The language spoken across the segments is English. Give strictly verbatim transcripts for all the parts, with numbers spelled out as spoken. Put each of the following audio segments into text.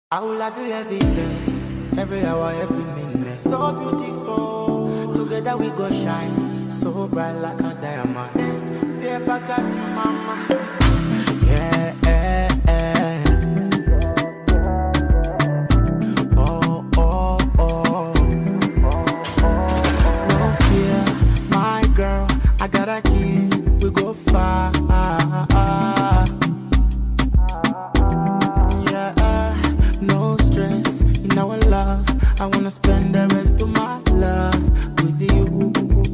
I will love you every day, every hour, every minute. So beautiful, together we go shine, so bright like a diamond. Be back at you, mama. Yeah, yeah, yeah. Oh, oh, oh. No fear, my girl. I got a keys, we go far. No stress in our love. I wanna spend the rest of my life with you.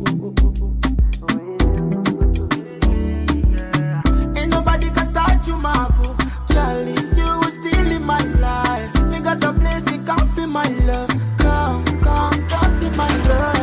Ain't nobody can touch you, my boo. Charlie, you was still in my life. Me got a place in coffee, my love. Come, come, coffee, my love.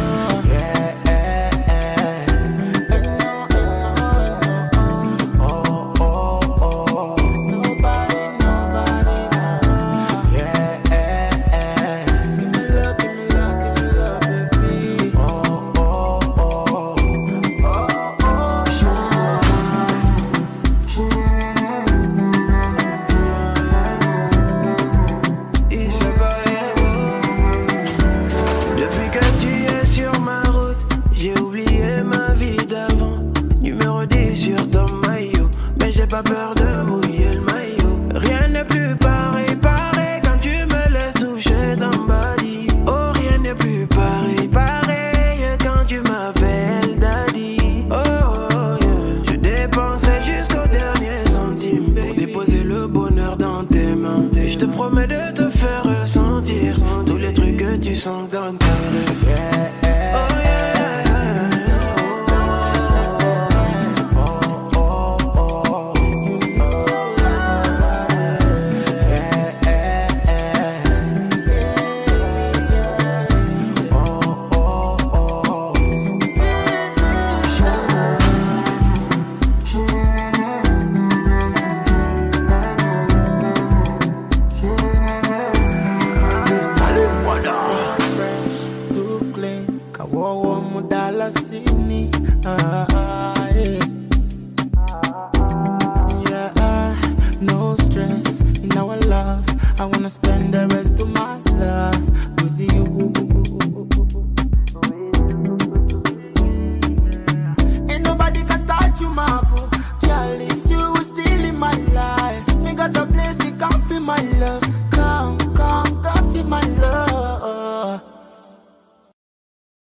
Pas peur de mouiller le maillot. Rien n'est plus pareil, pareil quand tu me laisses toucher ton body. Oh, rien n'est plus pareil, pareil quand tu m'appelles daddy. Oh, oh yeah. Je dépensais jusqu'au dernier centime pour déposer le bonheur dans tes mains. Et je te promets de te faire ressentir tous les trucs que tu sens dans